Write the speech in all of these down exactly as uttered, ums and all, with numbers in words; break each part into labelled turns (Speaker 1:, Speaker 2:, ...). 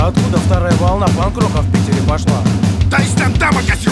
Speaker 1: Откуда вторая волна панк-рока в Питере пошла?
Speaker 2: Да из стендапа козел!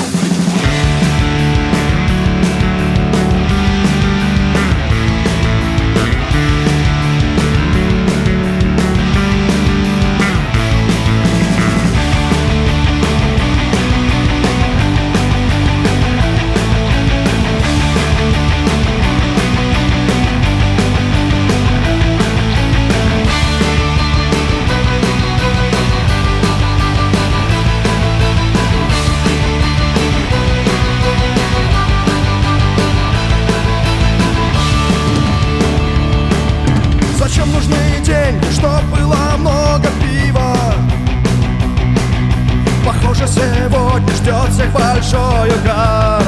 Speaker 3: Зачем нужны деньги, чтоб было много пива? Похоже, сегодня ждет всех большой угар.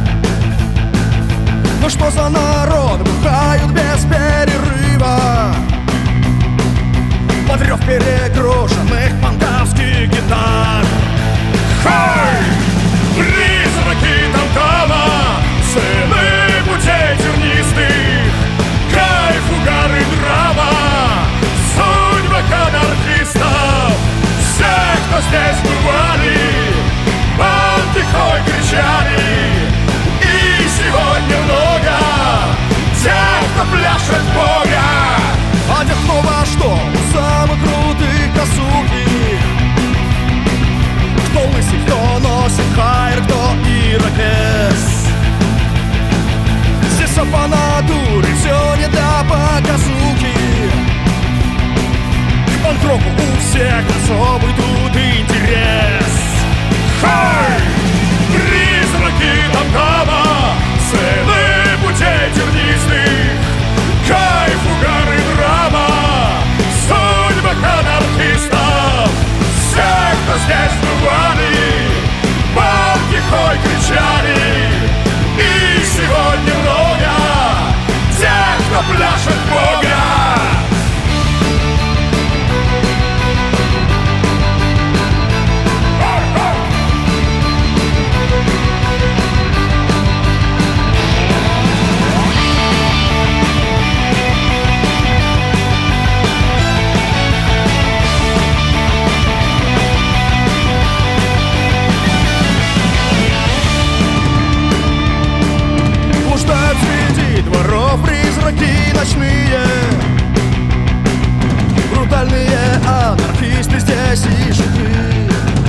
Speaker 3: Ну что за народ, бухают без перерыва под рев перегруженных панковских гитар.
Speaker 2: Хай! Призраки там-тама, сыны путей тернистых, кайф, угар и драма, судьба анархистов. Все, кто здесь бывали, антихой кричали. И сегодня много тех, кто пляшет Бога.
Speaker 3: А тех, кто во что, у самых крутых косухи, кто лысый, кто носит хайр, кто ирокез. Здесь все по натуре, все не до показухи. К панк-року у всех особый тут интерес.
Speaker 2: Хай! Призраки там-тама, сыны путей тернистых, кайф, угар и драма, судьба анархистов. Все, кто здесь бывали, антихой кричали. И сегодня много тех, кто пляшет Бога.
Speaker 3: Блуждают среди дворов призраки ночные, брутальные анархисты здесь и житы.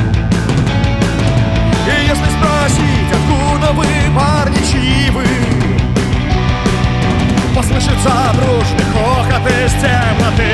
Speaker 3: И если спросить, откуда вы, парни, чьи вы, послышится дружный хохот из темноты.